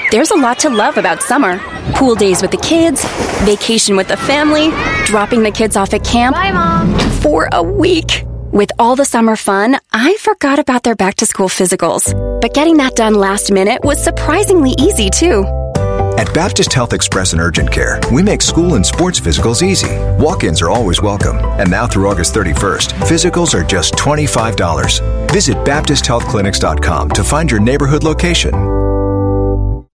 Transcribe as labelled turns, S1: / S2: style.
S1: There's a lot to love about summer. Pool days with the kids, vacation with the family, dropping the kids off at camp.
S2: Bye, Mom.
S1: For a week. With all the summer fun, I forgot about their back-to-school physicals. But getting that done last minute was surprisingly easy, too.
S3: At Baptist Health Express and Urgent Care, we make school and sports physicals easy. Walk-ins are always welcome. And now through August 31st, physicals are just $25. Visit BaptistHealthClinics.com to find your neighborhood location.